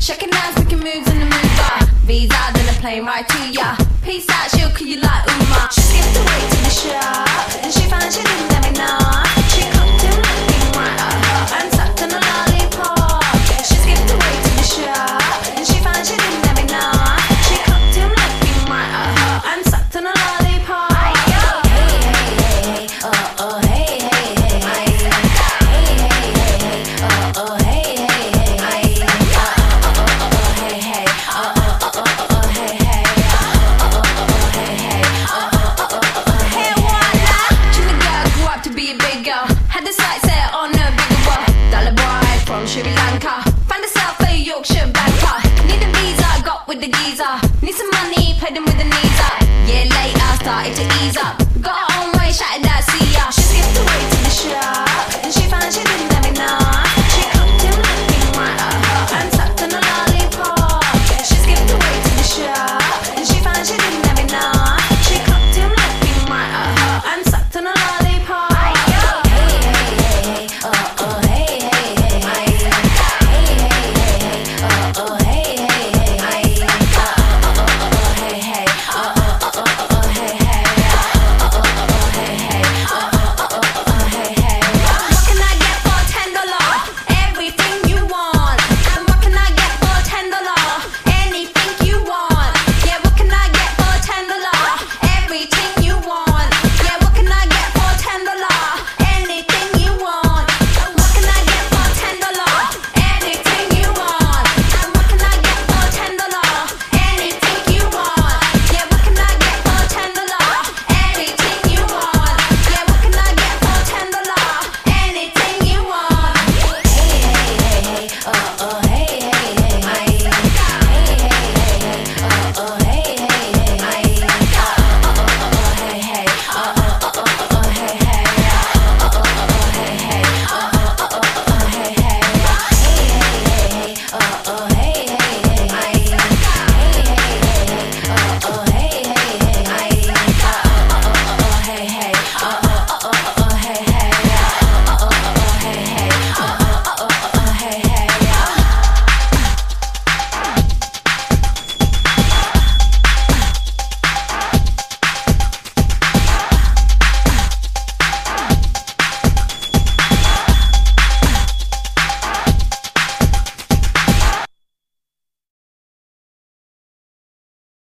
Shaking hands, making moves in the mover. Visa, then a plane right to ya. Peace out, she'll kill you like Uma. She skipped away to the shop, and she found she didn't let me know. She cooked him looking right at her and sucked on a lollipop. She skipped away to the shop, and she found she didn't let me know. She cooked him looking right at her and sucked on a lollipop. Sri Lanka, find herself a Yorkshire banker. Need a visa, got with the geezer. Need some money, paid them with